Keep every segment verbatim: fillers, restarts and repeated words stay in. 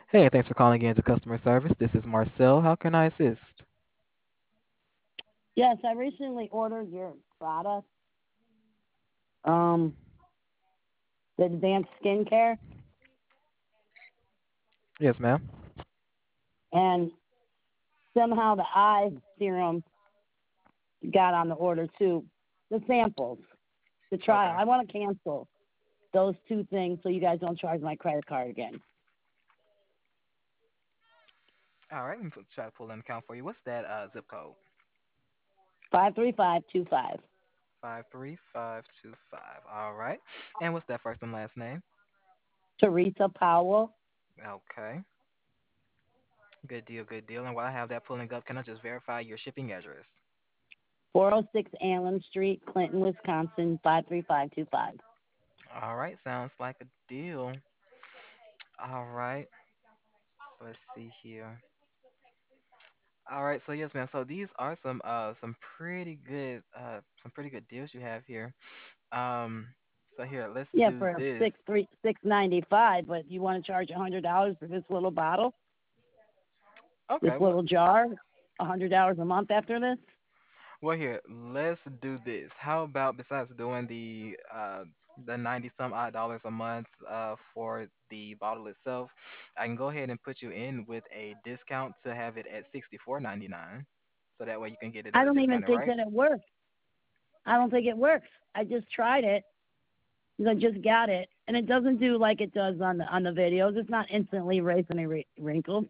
Hey, thanks for calling in to customer service. This is Marcel. How can I assist? Yes, I recently ordered your product, um, the advanced skincare, Yes, ma'am. and somehow the eye serum got on the order too. The samples, the trial. Okay. I want to cancel those two things so you guys don't charge my credit card again. All right, let me put- try to pull an account for you. What's that uh, zip code? Five three five two five. Five three five two five. All right. And what's that first and last name? Teresa Powell, Okay. Good deal, good deal. And while I have that pulling up, can I just verify your shipping address? four oh six Allen Street, Clinton, Wisconsin, five three five two five. All right, sounds like a deal. All right. So let's see here. All right, so yes, ma'am. So these are some uh some pretty good uh some pretty good deals you have here. Um, so here, let's Yeah, do for this. six three six ninety five, but you want to charge a hundred dollars for this little bottle, this Okay, well, little jar, a hundred dollars a month after this? well here, let's do this. How about besides doing the uh the ninety some odd dollars a month uh for the bottle itself, I can go ahead and put you in with a discount to have it at sixty-four ninety-nine. So that way you can get it I at a don't even discounted think rate. that it works. I don't think it works. I just tried it. 'Cause I just got it, and it doesn't do like it does on the on the videos. It's not instantly erasing any wri- wrinkles.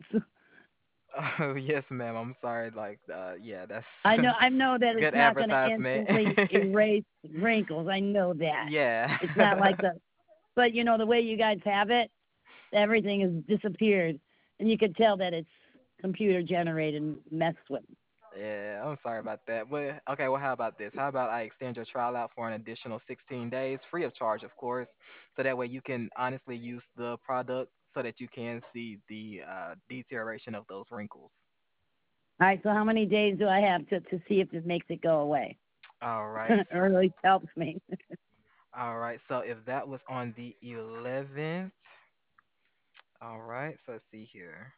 Oh yes, ma'am. I'm sorry. Like, uh, yeah, that's I know I know that it's good not going to advertisement. instantly erase wrinkles. I know that. Yeah. It's not like the, but you know the way you guys have it, everything has disappeared, and you could tell that it's computer generated and messed with. Yeah, I'm sorry about that. But okay, well, how about this? How about I extend your trial out for an additional sixteen days, free of charge, of course, so that way you can honestly use the product so that you can see the uh, deterioration of those wrinkles. All right, so how many days do I have to to see if this makes it go away, All right. or at least helps me? All right. So if that was on the eleventh, all right. So let's see here.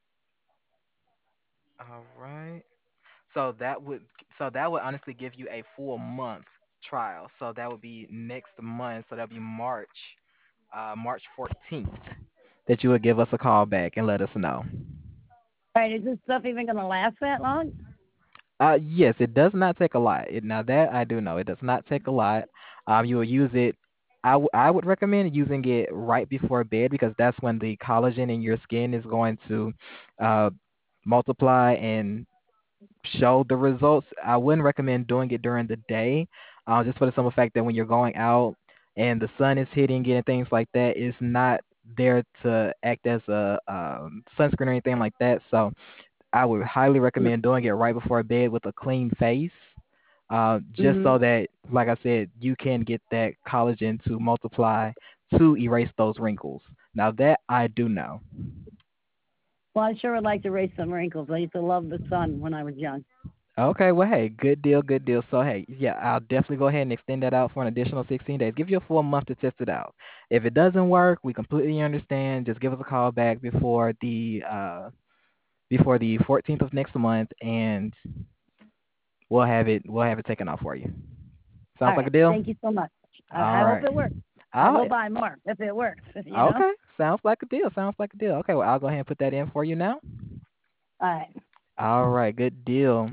All right. So that would so that would honestly give you a full month trial. So that would be next month. So that'll be March, uh, March fourteenth, that you would give us a call back and let us know. All right, is this stuff even going to last that long? Uh, yes, it does not take a lot. It, now that I do know, it does not take a lot. Um, you will use it. I, w- I would recommend using it right before bed because that's when the collagen in your skin is going to uh, multiply and show the results. I wouldn't recommend doing it during the day, uh, just for the simple fact that when you're going out and the sun is hitting it and things like that, it's not there to act as a um, sunscreen or anything like that. So I would highly recommend doing it right before bed with a clean face, uh, just Mm-hmm. so that, like I said, you can get that collagen to multiply to erase those wrinkles. Now that I do know. Well, I sure would like to erase some wrinkles. I used to love the sun when I was young. Okay, well, hey, good deal, good deal. So, hey, yeah, I'll definitely go ahead and extend that out for an additional sixteen days. Give you a full month to test it out. If it doesn't work, we completely understand. Just give us a call back before the uh before the fourteenth of next month, and we'll have it we'll have it taken off for you. All Sounds like a right. deal? Thank you so much. I, All I hope right. it works. I Oh, will buy more if it works, you know? okay. Sounds like a deal. Sounds like a deal. Okay, well, I'll go ahead and put that in for you now. All right. All right, good deal.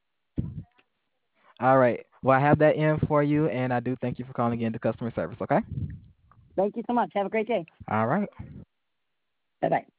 All right. Well, I have that in for you, and I do thank you for calling in to customer service, okay? Thank you so much. Have a great day. All right. Bye bye.